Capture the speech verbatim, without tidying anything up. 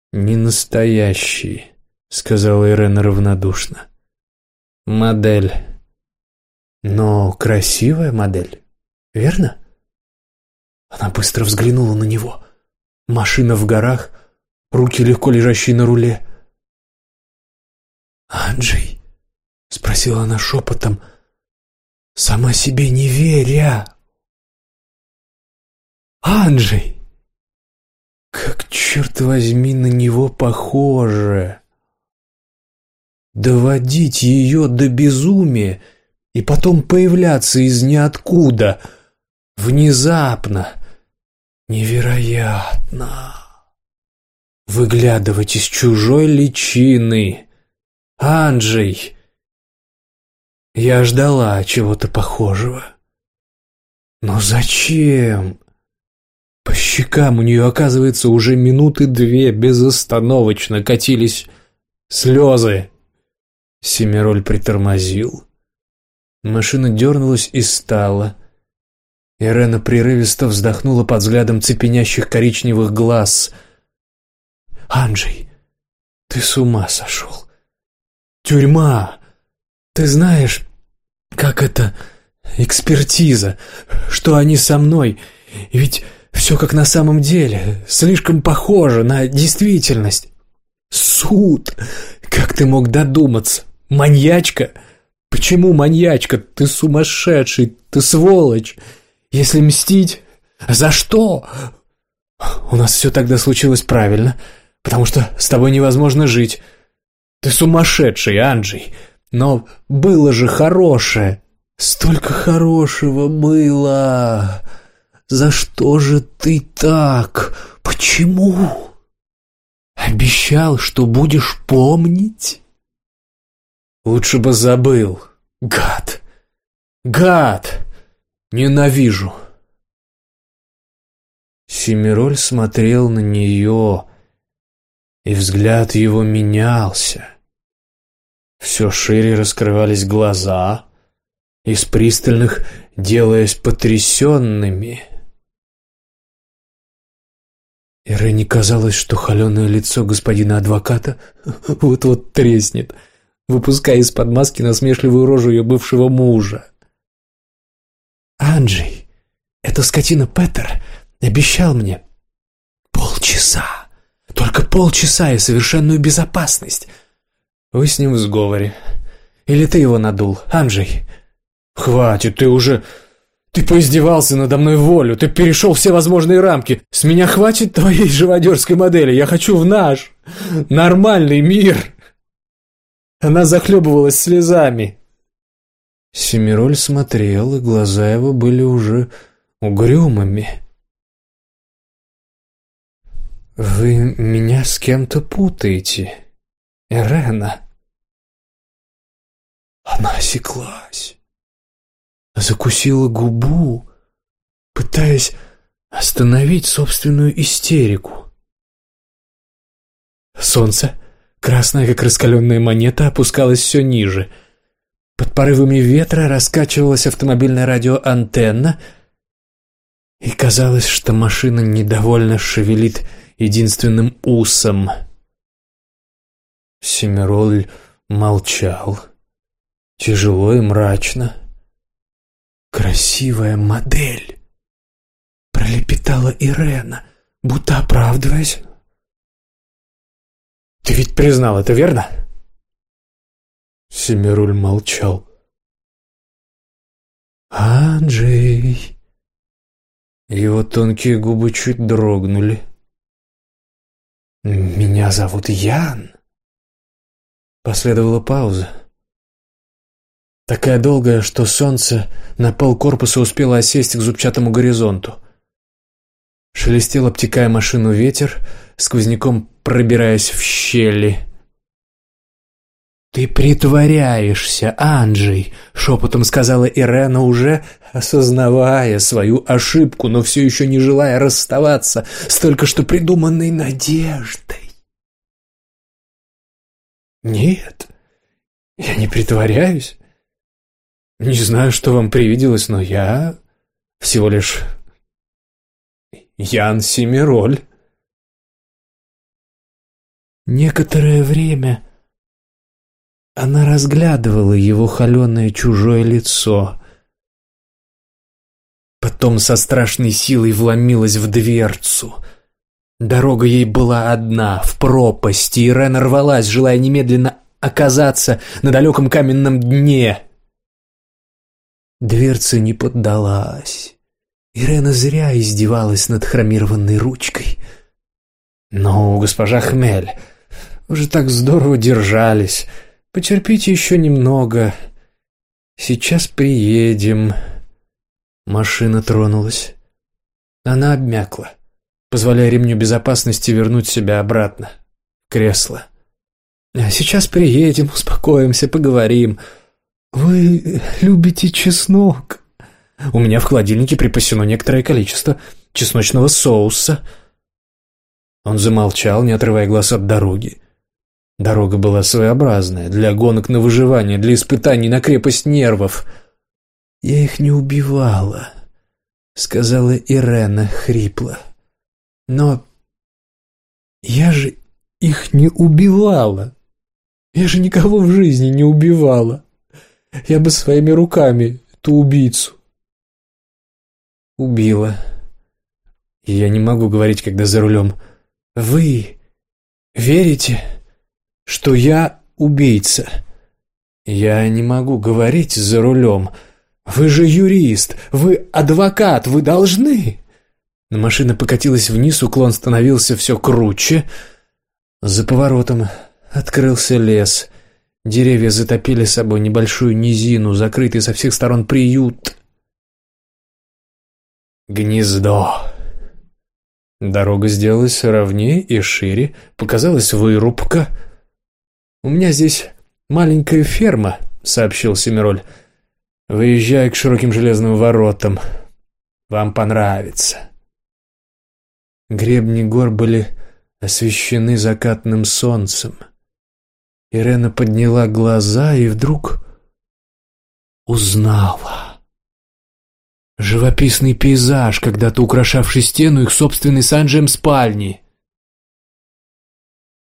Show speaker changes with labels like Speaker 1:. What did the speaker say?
Speaker 1: «Не настоящий», — сказала Ирена равнодушно. «Модель. Но красивая модель, верно?» Она быстро взглянула на него. Машина в горах, руки легко лежащие на руле. «Анджей?» — спросила она шепотом, сама себе не веря. «Анджей! Как, черт возьми, на него похоже! Доводить ее до безумия и потом появляться из ниоткуда, внезапно, невероятно, выглядывать из чужой личины. Анджей! Я ждала чего-то похожего. Но зачем?» По щекам у нее, оказывается, уже минуты две безостановочно катились слезы. Семироль притормозил. Машина дернулась и стала. Ирена прерывисто вздохнула под взглядом цепенящих коричневых глаз. «Анджей, ты с ума сошел! Тюрьма! Ты знаешь, как это экспертиза, что они со мной, ведь все как на самом деле, слишком похоже на действительность. Суд! Как ты мог додуматься? Маньячка? Почему маньячка? Ты сумасшедший, ты сволочь! Если мстить, за что? У нас все тогда случилось правильно, потому что с тобой невозможно жить. Ты сумасшедший, Анджей, но было же хорошее. Столько хорошего было. За что же ты так? Почему? Обещал, что будешь помнить? Лучше бы забыл. Гад! Гад! Ненавижу!» Семироль смотрел на нее, и взгляд его менялся. Все шире раскрывались глаза, из пристальных делаясь потрясенными. Ирене казалось, что холеное лицо господина адвоката вот-вот треснет, выпуская из-под маски насмешливую рожу ее бывшего мужа. «Анджей, эта скотина Петер обещал мне полчаса, только полчаса и совершенную безопасность. Вы с ним в сговоре. Или ты его надул, Анджей? Хватит, ты уже... Ты поиздевался надо мной в волю, ты перешел все возможные рамки. С меня хватит твоей живодерской модели, я хочу в наш нормальный мир». Она захлебывалась слезами. Семироль смотрел, и глаза его были уже угрюмыми. «Вы меня с кем-то путаете, Ирена». Она осеклась, закусила губу, пытаясь остановить собственную истерику. Солнце, красное, как раскаленная монета, опускалось все ниже. Под порывами ветра раскачивалась автомобильная радиоантенна, и казалось, что машина недовольно шевелит единственным усом. Семироль молчал, тяжело и мрачно. «Красивая модель!» — пролепетала Ирена, будто оправдываясь. «Ты ведь признал это, верно?» Семироль молчал. «Анджей!» Его тонкие губы чуть дрогнули. «Меня зовут Ян». Последовала пауза. Такая долгая, что солнце на пол корпуса успело осесть к зубчатому горизонту. Шелестел, обтекая машину, ветер, сквозняком пробираясь в щели. «Ты притворяешься, Анджей», — шепотом сказала Ирена, уже осознавая свою ошибку, но все еще не желая расставаться с только что придуманной надеждой. «Нет, я не притворяюсь. Не знаю, что вам привиделось, но я всего лишь Ян Семироль». Некоторое время она разглядывала его холеное чужое лицо. Потом со страшной силой вломилась в дверцу. Дорога ей была одна, в пропасти, и Рена рвалась, желая немедленно оказаться на далеком каменном дне. Дверца не поддалась. Ирена зря издевалась над хромированной ручкой. «Ну, госпожа Хмель, вы же так здорово держались. Потерпите еще немного. Сейчас приедем». Машина тронулась. Она обмякла, позволяя ремню безопасности вернуть себя обратно в кресло. «Сейчас приедем, успокоимся, поговорим. Вы любите чеснок? У меня в холодильнике припасено некоторое количество чесночного соуса». Он замолчал, не отрывая глаз от дороги. Дорога была своеобразная, для гонок на выживание, для испытаний на крепость нервов. «Я их не убивала», — сказала Ирена хрипло. «Но я же их не убивала. Я же никого в жизни не убивала. Я бы своими руками ту убийцу убила. И я не могу говорить, когда за рулем. Вы верите, что я убийца? Я не могу говорить за рулем. Вы же юрист, вы адвокат, вы должны». Машина покатилась вниз, уклон становился все круче. За поворотом открылся лес. Деревья затопили собой небольшую низину, закрытый со всех сторон приют. Гнездо. Дорога сделалась ровнее и шире, показалась вырубка. «У меня здесь маленькая ферма», — сообщил Семироль. «Выезжай к широким железным воротам. Вам понравится». Гребни гор были освещены закатным солнцем. Ирена подняла глаза и вдруг узнала. Живописный пейзаж, когда-то украшавший стену их собственной с Анджием спальни.